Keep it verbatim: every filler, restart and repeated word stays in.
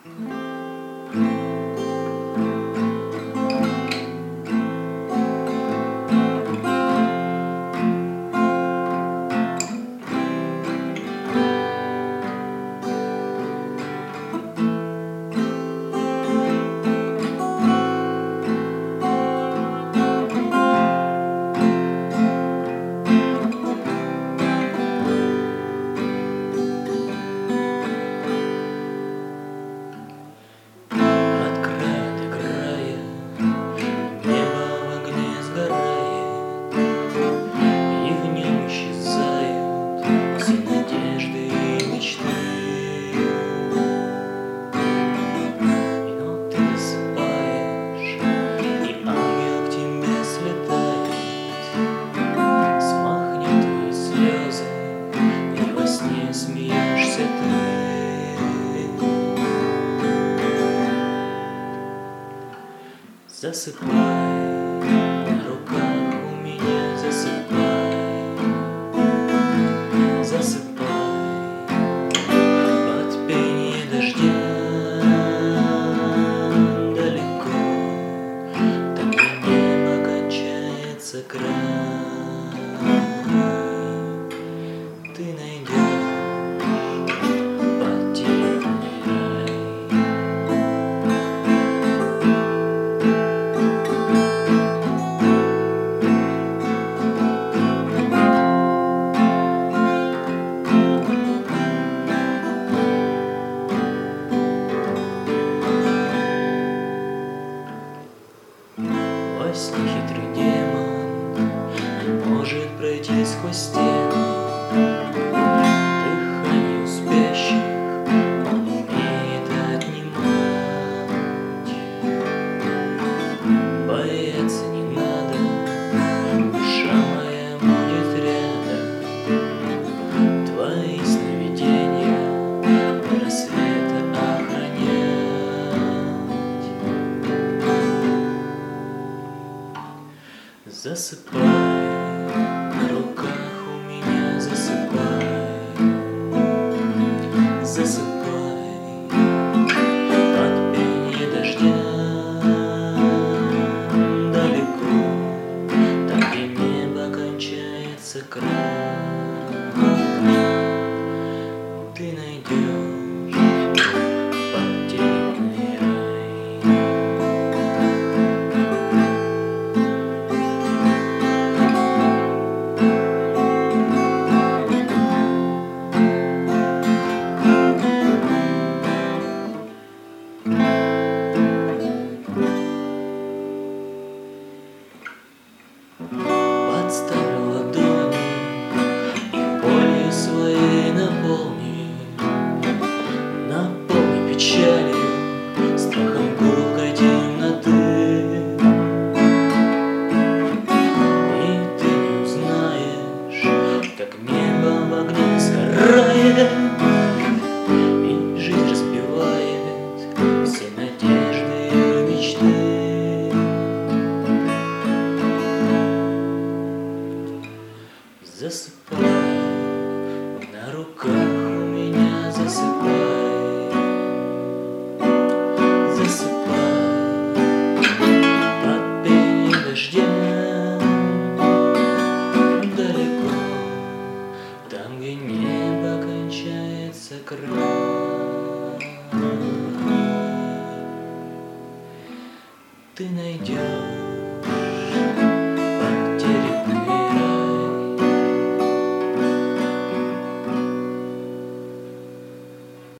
Засыпай, на руках у меня засыпай, засыпай, под пение дождя далеко, там, где небо кончается край, ты найдешь потерянный рай. Во сне хитрый демон не может пройти сквозь стены, дыхание у спящих он умеет отнимать. Бояться не надо, душа моя будет рядом, твои сновидения до рассвета охранять. Засыпай, на руках у меня засыпай, засыпай, под пение дождя далеко, там, где небо кончается край, ты найдешь потерянный рай. Подставь ладони и болью своей наполни, наполни печалью, страхом гулкой темноты. И ты не узнаешь, как небо в огне сгорает, и жизнь разбивает все надежды и мечты. Засыпай, на руках у меня засыпай, засыпай, под пение дождя далеко, там, где небо кончается край, ты найдешь